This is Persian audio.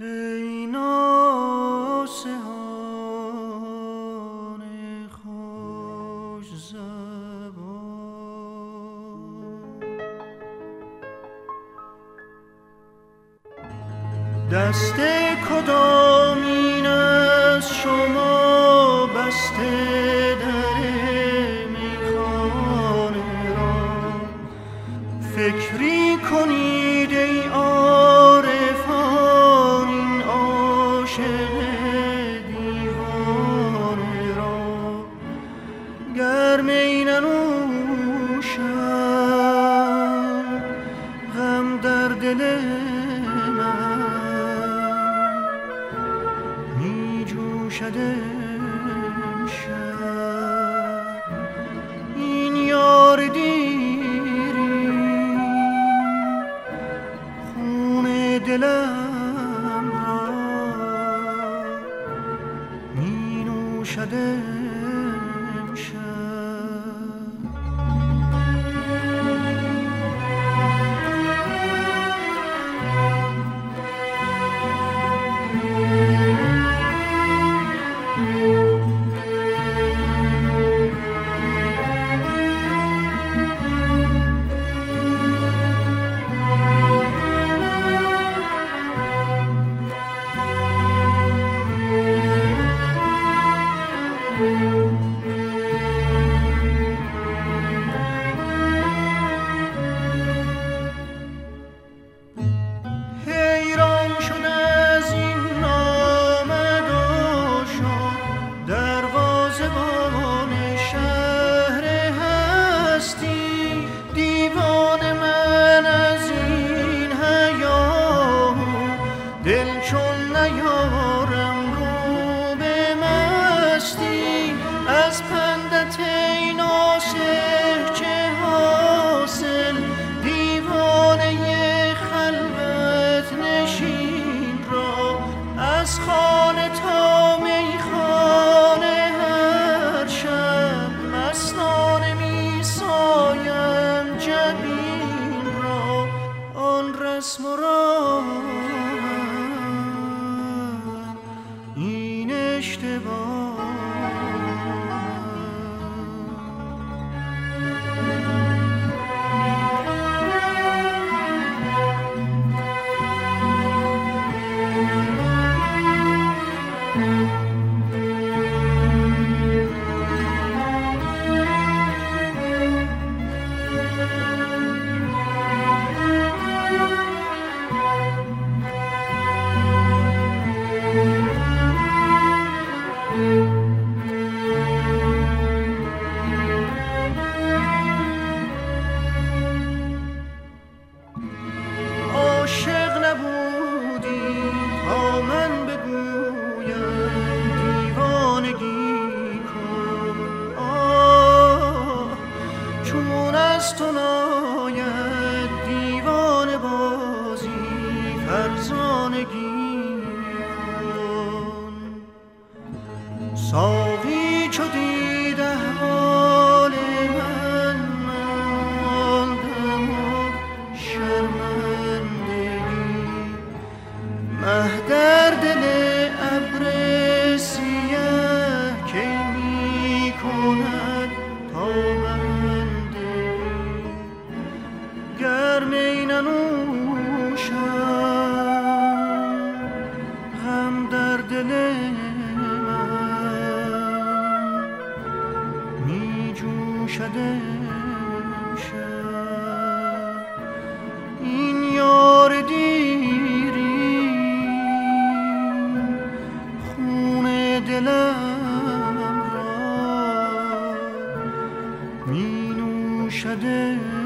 ای ناصحان خوش زبان، دست کدامین از شما بسته در میخانه را؟ فکری کنید ای عارفان این عاشق دیوانه را. گر می ننوشم غم در دل من می جوشد امشب. این یار دیری خون دلم را می نوشد امشب. ساقی چو دید احوال من ماندم و شرمندگی. مه در دل ابر سیه کی می کند تابندگی. گر می ننوشم غم در دل شده شب. این یار دیری خون دلم را می نوشد